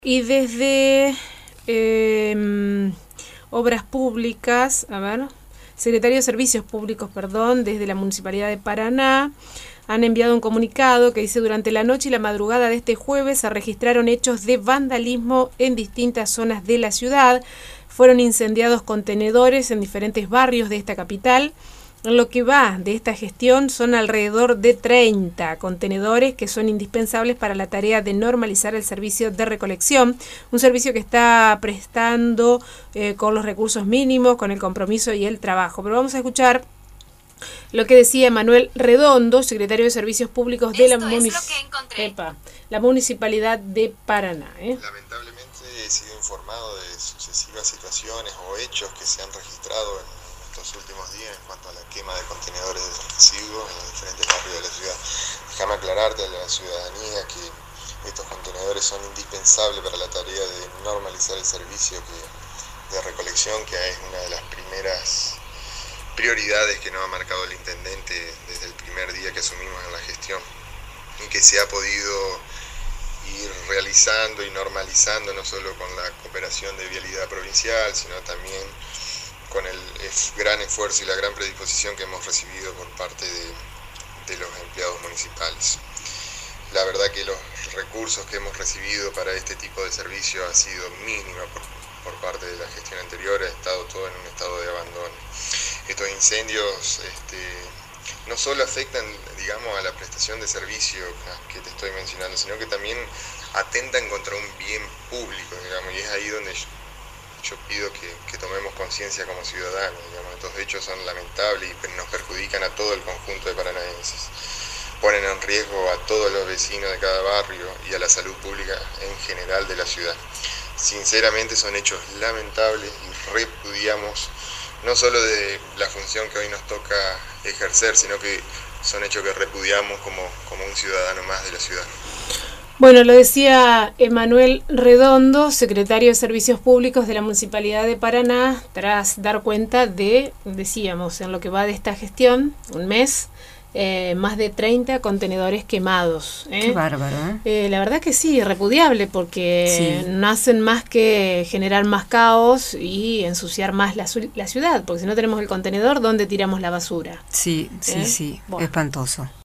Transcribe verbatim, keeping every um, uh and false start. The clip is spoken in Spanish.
Y desde eh, Obras Públicas, a ver, Secretario de Servicios Públicos, perdón, desde la Municipalidad de Paraná, han enviado un comunicado que dice: durante la noche y la madrugada de este jueves se registraron hechos de vandalismo en distintas zonas de la ciudad. Fueron incendiados contenedores en diferentes barrios de esta capital. En lo que va de esta gestión son alrededor de treinta contenedores que son indispensables para la tarea de normalizar el servicio de recolección, un servicio que está prestando eh, con los recursos mínimos, con el compromiso y el trabajo. Pero vamos a escuchar lo que decía Emanuel Redondo, secretario de Servicios Públicos de la, munic Epa, la Municipalidad de Paraná. ¿eh? Lamentablemente he sido informado de sucesivas situaciones o hechos que se han registrado en estos últimos días en cuanto a la quema de contenedores de residuos en los diferentes barrios de la ciudad. Déjame aclararte a la ciudadanía que estos contenedores son indispensables para la tarea de normalizar el servicio que, de recolección, que es una de las primeras prioridades que nos ha marcado el intendente desde el primer día que asumimos en la gestión, y que se ha podido ir realizando y normalizando no solo con la cooperación de Vialidad Provincial, sino también con el gran esfuerzo y la gran predisposición que hemos recibido por parte de, de los empleados municipales. La verdad que los recursos que hemos recibido para este tipo de servicio ha sido mínima por, por parte de la gestión anterior, ha estado todo en un estado de abandono. Estos incendios este, no solo afectan, digamos, a la prestación de servicio que te estoy mencionando, sino que también atentan contra un bien público, digamos, y es ahí donde yo, yo pido que, que tomemos conciencia como ciudadanos. Digamos, estos hechos son lamentables y nos perjudican a todo el conjunto de paranaenses. Ponen en riesgo a todos los vecinos de cada barrio y a la salud pública en general de la ciudad. Sinceramente son hechos lamentables y repudiamos no solo de la función que hoy nos toca ejercer, sino que son hechos que repudiamos como, como un ciudadano más de la ciudad. Bueno, lo decía Emanuel Redondo, secretario de Servicios Públicos de la Municipalidad de Paraná, tras dar cuenta de, decíamos, en lo que va de esta gestión, un mes, eh, más de treinta contenedores quemados. ¿eh? Qué bárbaro, ¿eh? Eh, la verdad que sí, repudiable, porque sí. No hacen más que generar más caos y ensuciar más la, la ciudad, porque si no tenemos el contenedor, ¿dónde tiramos la basura? Sí, sí, ¿Eh? sí, bueno. Espantoso.